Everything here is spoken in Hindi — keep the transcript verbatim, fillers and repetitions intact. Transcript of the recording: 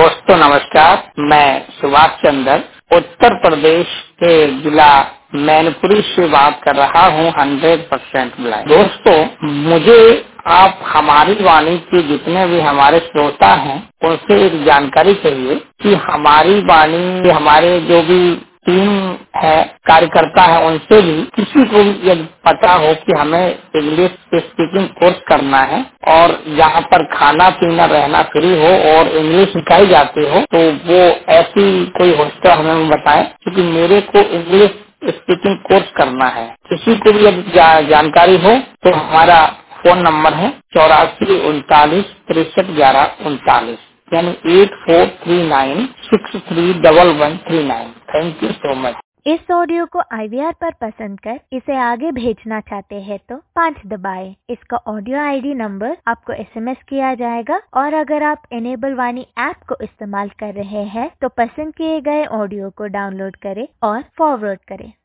दोस्तों नमस्कार, मैं सुभाष चंद्र उत्तर प्रदेश के जिला मैनपुरी से बात कर रहा हूँ। हंड्रेड परसेंट ब्लाइंड दोस्तों, मुझे आप हमारी वाणी के जितने भी हमारे श्रोता हैं उनसे एक जानकारी चाहिए कि हमारी वाणी हमारे जो भी टीम है कार्यकर्ता है उनसे भी किसी को भी यदि पता हो कि हमें इंग्लिश स्पीकिंग कोर्स करना है और यहाँ पर खाना पीना रहना फ्री हो और इंग्लिश सिखाई जाती हो, तो वो ऐसी कोई हॉस्टल हमें बताएं, क्योंकि मेरे को इंग्लिश स्पीकिंग कोर्स करना है। किसी को भी यदि जा, जानकारी हो तो हमारा फोन नंबर है चौरासी उनतालीस तिरसठ ग्यारह उनतालीस, यानी eight four three nine six three double one three nine. Thank you so much. इस ऑडियो को आई वी आर पर पसंद कर इसे आगे भेजना चाहते हैं तो पाँच दबाएं। इसका ऑडियो आई डी नंबर आपको एस एम एस किया जाएगा और अगर आप इनेबल वाणी ऐप को इस्तेमाल कर रहे हैं तो पसंद किए गए ऑडियो को डाउनलोड करें और फॉरवर्ड करें।